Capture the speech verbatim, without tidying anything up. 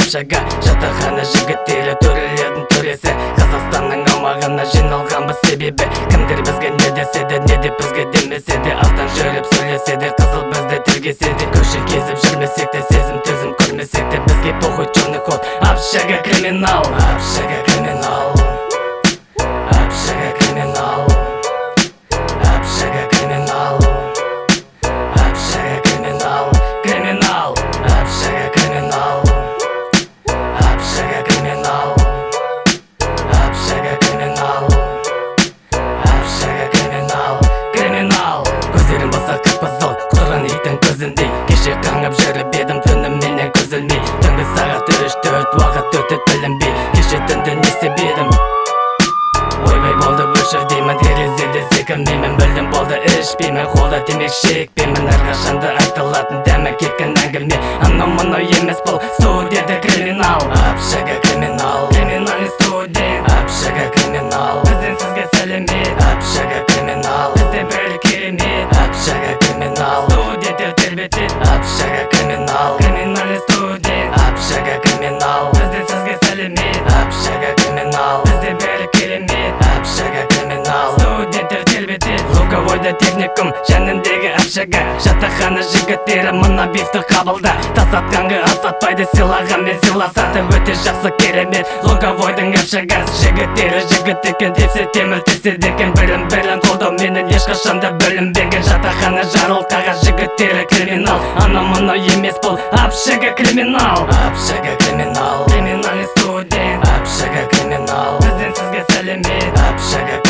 Қапшаға жатақхана жігіттері төрелердің төресі. Қазақстанның аумағына жиналғанбыз себебі кімдер бізге не десе де, не деп бізге демесе де, ақтан жүріп сөйлесе де, қызыл бізді тілгесе де, көше кезіп жүрмесек те, сезім төзім көрмесек те, бізге похуй черный ход. Общага криминал, общага криминал, общага криминал, общага криминал, общага криминал, криминал, общага криминал, общага криминал, общага криминал, общага криминал, криминал. Көздерім баса қып-қызыл, құтырған иттің көзіндей, кеше қаңып жүріп едім түнім менен көзілмей. Түнгі сағат үш төрт уақыт өтіп білінбей, кеше түнді не істеп едім? Ойбай болды өшір деймін, терезеде секірмеймін, білдім болды ішпеймін, қолда темек шекпеймін. Әрқашанда айтылатын дәмі кеткен әңгіме, анау мынау емес бұл студияда криминал. Общага криминал, криминальный студент, общага криминал, бізден сізге сәлемет. Общага криминал, бізде бір керемет. Общага криминал, студияда тербетет. Общага криминал, криминальный студент, общага криминал, бізден сізге сәлемет. Общага криминал, бізде бір керемет. Общага криминал, студенттер тербетет. Луговойда техникум жанындегі общага, жатақхана жігіттері мына бифті қабылда. Тасатқанға асатпайды, сыйлағанмен сыйласады, өте жақсы керемет. Луговойдың общагасы жігіттері жігіт екен, тепсе темір теседі екен. Білім білін қолдау менен ешқашанда білінбеген. Жатақхана жарылқаға жігіттері криминал, анау мынау емес бұл общага криминал. Общага криминал, криминальный студент, общага криминал, бізден сізге сәлемет. Общага